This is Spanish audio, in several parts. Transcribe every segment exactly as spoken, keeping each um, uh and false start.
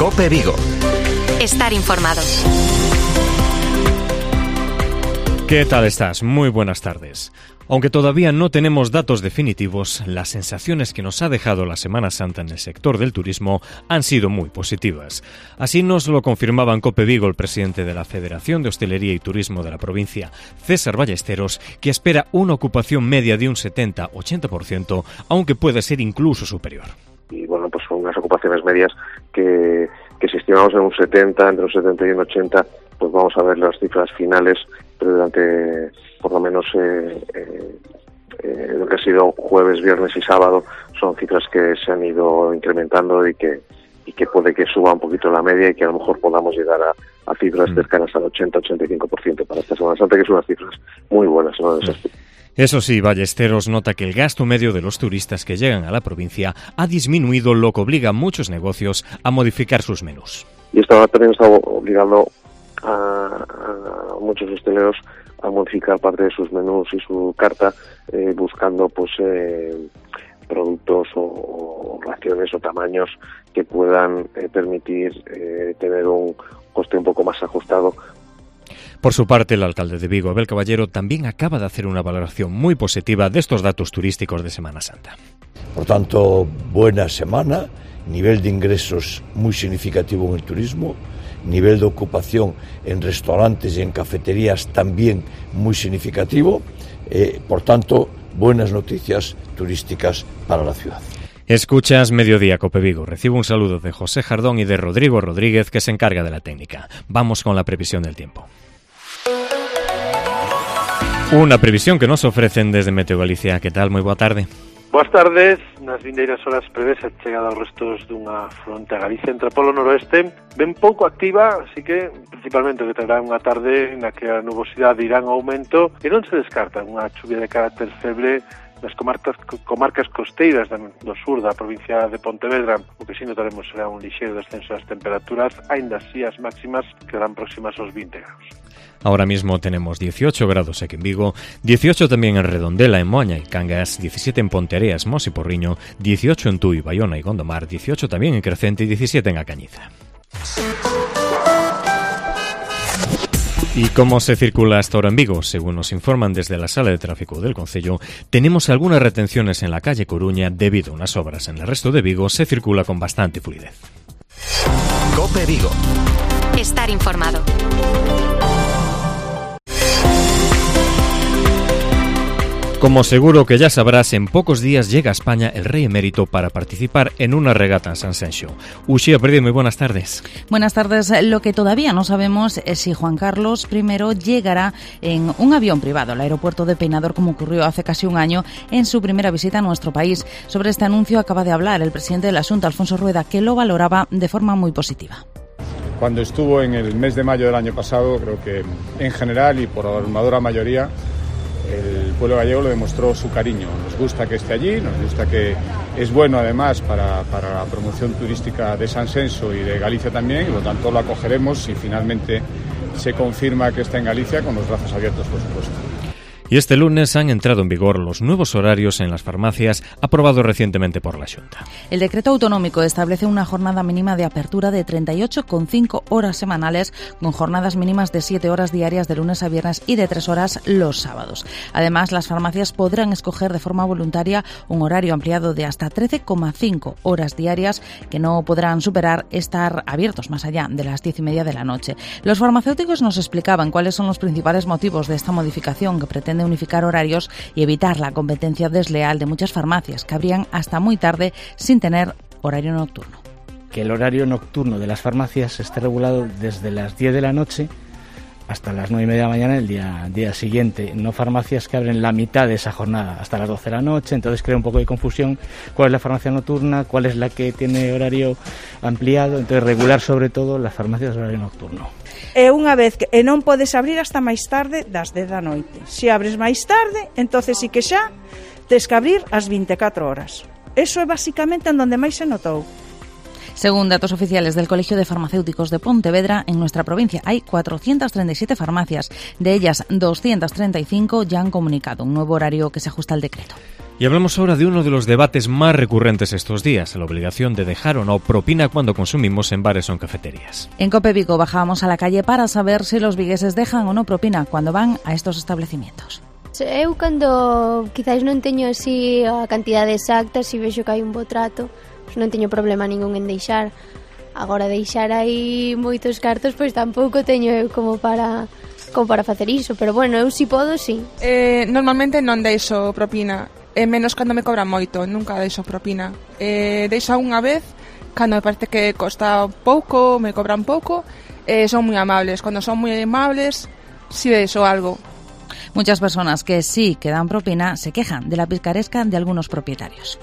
COPE Vigo. Estar informado. ¿Qué tal estás? Muy buenas tardes. Aunque todavía no tenemos datos definitivos, las sensaciones que nos ha dejado la Semana Santa en el sector del turismo han sido muy positivas. Así nos lo confirmaba en COPE Vigo el presidente de la Federación de Hostelería y Turismo de la provincia, César Ballesteros, que espera una ocupación media de un setenta a ochenta por ciento, aunque puede ser incluso superior. Y bueno, pues son unas ocupaciones medias que, que si estimamos en un setenta, entre un setenta y un ochenta, pues vamos a ver las cifras finales, pero durante por lo menos eh, eh, eh, lo que ha sido jueves, viernes y sábado son cifras que se han ido incrementando y que y que puede que suba un poquito la media y que a lo mejor podamos llegar a, a cifras mm. cercanas al ochenta a ochenta y cinco por ciento para esta Semana Santa, que son unas cifras muy buenas, ¿no? Mm. Eso sí, Ballesteros nota que el gasto medio de los turistas que llegan a la provincia ha disminuido, lo que obliga a muchos negocios a modificar sus menús. Y esto también está obligando a, a muchos hosteleros a modificar parte de sus menús y su carta, eh, buscando pues eh, productos o, o raciones o tamaños que puedan eh, permitir eh, tener un coste un poco más ajustado. Por su parte, el alcalde de Vigo, Abel Caballero, también acaba de hacer una valoración muy positiva de estos datos turísticos de Semana Santa. Por tanto, buena semana, nivel de ingresos muy significativo en el turismo, nivel de ocupación en restaurantes y en cafeterías también muy significativo, eh, por tanto, buenas noticias turísticas para la ciudad. Escuchas Mediodía COPE Vigo. Recibo un saludo de José Jardón y de Rodrigo Rodríguez, que se encarga de la técnica. Vamos con la previsión del tiempo. Una previsión que nos ofrecen desde Meteo Galicia. ¿Qué tal? Muy boa tarde. Boas tardes. Nas vindeiras horas prevés a chegada aos restos dunha fronte a Galicia entre o polo noroeste, ben pouco activa, así que principalmente que terá unha tarde na que a nubosidade irá en aumento e non se descarta unha chuvia de carácter feble nas comarcas, comarcas costeiras do sur da provincia de Pontevedra. O que si notaremos será un lixeiro descenso das temperaturas, aínda así as máximas quedarán próximas aos vinte grados. Ahora mismo tenemos dieciocho grados aquí en Vigo, dieciocho también en Redondela, en Moaña y Cangas, diecisiete en Ponteareas, Mos y Porriño, dieciocho en Tui, Bayona y Gondomar, dieciocho también en Crecente y diecisiete en A Cañiza. ¿Y cómo se circula hasta ahora en Vigo? Según nos informan desde la sala de tráfico del concello, tenemos algunas retenciones en la calle Coruña debido a unas obras. En el resto de Vigo se circula con bastante fluidez. COPE Vigo. Estar informado. Como seguro que ya sabrás, en pocos días llega a España el rey emérito para participar en una regata en San Senxo. Uxía Pérez, muy buenas tardes. Buenas tardes. Lo que todavía no sabemos es si Juan Carlos primero llegará en un avión privado al aeropuerto de Peinador, como ocurrió hace casi un año en su primera visita a nuestro país. Sobre este anuncio acaba de hablar el presidente de la Xunta, Alfonso Rueda, que lo valoraba de forma muy positiva. Cuando estuvo en el mes de mayo del año pasado, creo que en general y por abrumadora mayoría, el pueblo gallego le demostró su cariño. Nos gusta que esté allí, nos gusta que es bueno además para, para la promoción turística de San Senxo y de Galicia también, y por lo tanto lo acogeremos si finalmente se confirma que está en Galicia, con los brazos abiertos, por supuesto. Y este lunes han entrado en vigor los nuevos horarios en las farmacias aprobados recientemente por la Xunta. El decreto autonómico establece una jornada mínima de apertura de treinta y ocho coma cinco horas semanales, con jornadas mínimas de siete horas diarias de lunes a viernes y de tres horas los sábados. Además, las farmacias podrán escoger de forma voluntaria un horario ampliado de hasta trece coma cinco horas diarias, que no podrán superar estar abiertos más allá de las diez y media de la noche. Los farmacéuticos nos explicaban cuáles son los principales motivos de esta modificación, que pretende unificar horarios y evitar la competencia desleal de muchas farmacias que abrían hasta muy tarde sin tener horario nocturno. Que el horario nocturno de las farmacias esté regulado desde las diez de la noche hasta las nueve y media de la mañana el día, día siguiente. No farmacias que abren la mitad de esa jornada, hasta las doce de la noche. Entonces crea un poco de confusión cuál es la farmacia nocturna, cuál es la que tiene horario ampliado. Entonces regular sobre todo las farmacias de horario nocturno. E unha vez que e non podes abrir hasta máis tarde das dez da noite. Se abres máis tarde, entonces sí que xa tes que abrir as vinte e catro horas. Eso é basicamente en donde máis se notou. Según datos oficiales del Colegio de Farmacéuticos de Pontevedra, en nuestra provincia hay cuatrocientas treinta y siete farmacias. De ellas, doscientas treinta y cinco ya han comunicado un nuevo horario que se ajusta al decreto. Y hablamos ahora de uno de los debates más recurrentes estos días, la obligación de dejar o no propina cuando consumimos en bares o en cafeterías. En Cope Vigo bajábamos a la calle para saber si los vigueses dejan o no propina cuando van a estos establecimientos. Eu, cando quizás non teño así a cantidade exacta, se vexo que hai un bo trato, pues non teño problema ningún en deixar. Agora, deixar aí moitos cartos, pois tampouco teño eu como para... como para facer iso, pero bueno, eu si podo, si. Eh, normalmente non deixo propina, e menos cando me cobran moito, nunca deixo propina. Eh, deixo unha vez, cando me parece que costa pouco, me cobran pouco, eh, son moi amables. Cando son moi amables, si deixo algo. Muchas personas que sí que dan propina se quejan de la picaresca de algunos propietarios.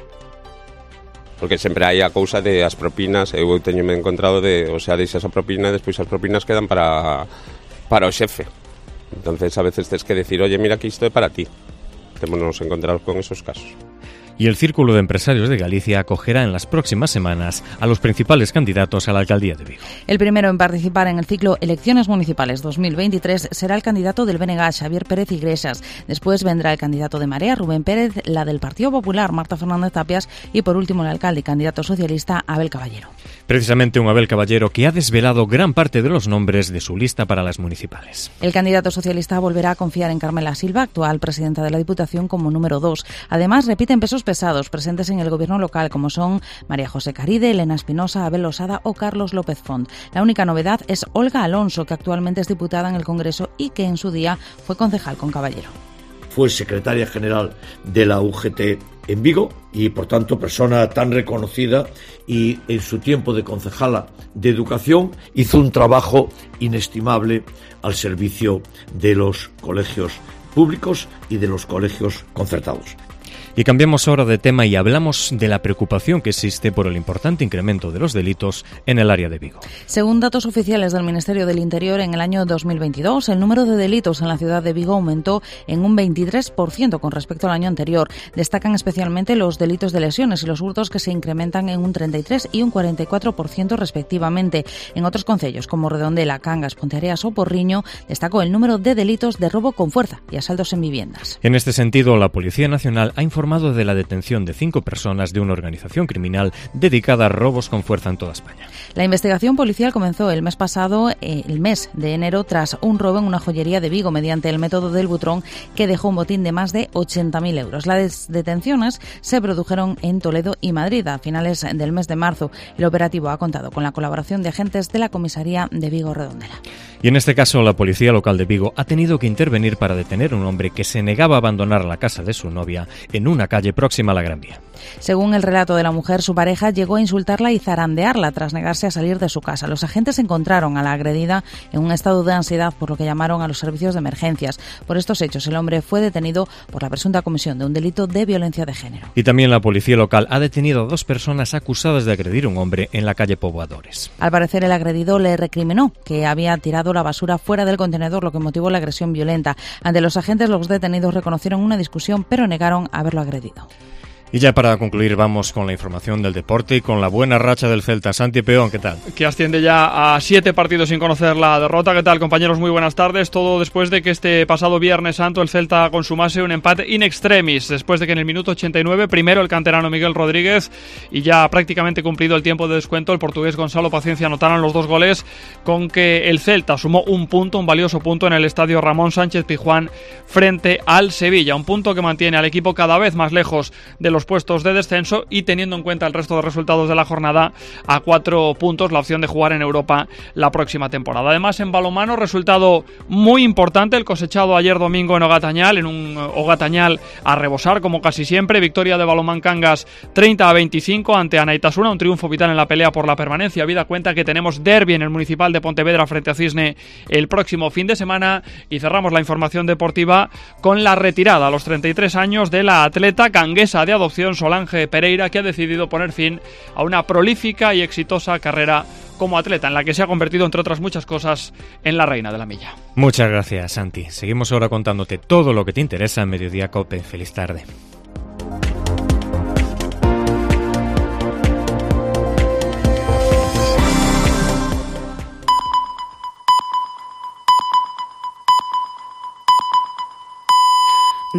Porque sempre hai a cousa de as propinas, eu teño me encontrado de, o sea, deixas a propina e despois as propinas quedan para para o xefe. Entonces a veces tens que decir, oye, mira que isto é para ti. Témonos encontrados con esos casos. Y el Círculo de Empresarios de Galicia acogerá en las próximas semanas a los principales candidatos a la alcaldía de Vigo. El primero en participar en el ciclo Elecciones Municipales dos mil veintitrés será el candidato del B N G, Xavier Pérez Iglesias. Después vendrá el candidato de Marea, Rubén Pérez, la del Partido Popular, Marta Fernández Tapias, y por último el alcalde y candidato socialista, Abel Caballero. Precisamente un Abel Caballero que ha desvelado gran parte de los nombres de su lista para las municipales. El candidato socialista volverá a confiar en Carmela Silva, actual presidenta de la Diputación, como número dos. Además, repiten pesos pesados presentes en el gobierno local, como son María José Caride, Elena Espinosa, Abel Losada o Carlos López Font. La única novedad es Olga Alonso, que actualmente es diputada en el Congreso y que en su día fue concejal con Caballero. Fue secretaria general de la U G T en Vigo y, por tanto, persona tan reconocida, y en su tiempo de concejala de Educación hizo un trabajo inestimable al servicio de los colegios públicos y de los colegios concertados. Y cambiamos ahora de tema y hablamos de la preocupación que existe por el importante incremento de los delitos en el área de Vigo. Según datos oficiales del Ministerio del Interior, en el año dos mil veintidós, el número de delitos en la ciudad de Vigo aumentó en un veintitrés por ciento con respecto al año anterior. Destacan especialmente los delitos de lesiones y los hurtos, que se incrementan en un treinta y tres y un cuarenta y cuatro por ciento respectivamente. En otros concellos, como Redondela, Cangas, Ponteareas o Porriño, destacó el número de delitos de robo con fuerza y asaltos en viviendas. En este sentido, la Policía Nacional ha informado de la detención de cinco personas de una organización criminal dedicada a robos con fuerza en toda España. La investigación policial comenzó el mes pasado, eh, el mes de enero, tras un robo en una joyería de Vigo mediante el método del butrón, que dejó un botín de más de ochenta mil euros. Las detenciones se produjeron en Toledo y Madrid a finales del mes de marzo. El operativo ha contado con la colaboración de agentes de la comisaría de Vigo Redondela. Y en este caso, la policía local de Vigo ha tenido que intervenir para detener a un hombre que se negaba a abandonar la casa de su novia en una calle próxima a la Gran Vía. Según el relato de la mujer, su pareja llegó a insultarla y zarandearla tras negarse a salir de su casa. Los agentes encontraron a la agredida en un estado de ansiedad, por lo que llamaron a los servicios de emergencias. Por estos hechos, el hombre fue detenido por la presunta comisión de un delito de violencia de género. Y también la policía local ha detenido a dos personas acusadas de agredir a un hombre en la calle Poboadores. Al parecer, el agredido le recriminó que había tirado la basura fuera del contenedor, lo que motivó la agresión violenta. Ante los agentes, los detenidos reconocieron una discusión, pero negaron haberlo agredido. Y ya para concluir, vamos con la información del deporte y con la buena racha del Celta. Santi Peón, ¿qué tal? Que asciende ya a siete partidos sin conocer la derrota. ¿Qué tal, compañeros? Muy buenas tardes. Todo después de que este pasado Viernes Santo el Celta consumase un empate in extremis, después de que en el minuto ochenta y nueve, primero el canterano Miguel Rodríguez, y ya prácticamente cumplido el tiempo de descuento, el portugués Gonzalo Paciencia anotaron los dos goles, con que el Celta sumó un punto, un valioso punto en el estadio Ramón Sánchez Pizjuán frente al Sevilla. Un punto que mantiene al equipo cada vez más lejos de los puestos de descenso y, teniendo en cuenta el resto de resultados de la jornada, a cuatro puntos la opción de jugar en Europa la próxima temporada. Además, en balonmano, resultado muy importante el cosechado ayer domingo en Ogatañal, en un Ogatañal a rebosar como casi siempre. Victoria de Balonmán Cangas treinta a veinticinco ante Anaitasuna, un triunfo vital en la pelea por la permanencia. Habida cuenta que tenemos derbi en el Municipal de Pontevedra frente a Cisne el próximo fin de semana, y cerramos la información deportiva con la retirada a los treinta y tres años de la atleta canguesa de adopción Solange Pereira, que ha decidido poner fin a una prolífica y exitosa carrera como atleta, en la que se ha convertido, entre otras muchas cosas, en la reina de la milla. Muchas gracias, Santi. Seguimos ahora contándote todo lo que te interesa en Mediodía Cope. Feliz tarde.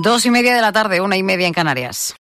Dos y media de la tarde, una y media en Canarias.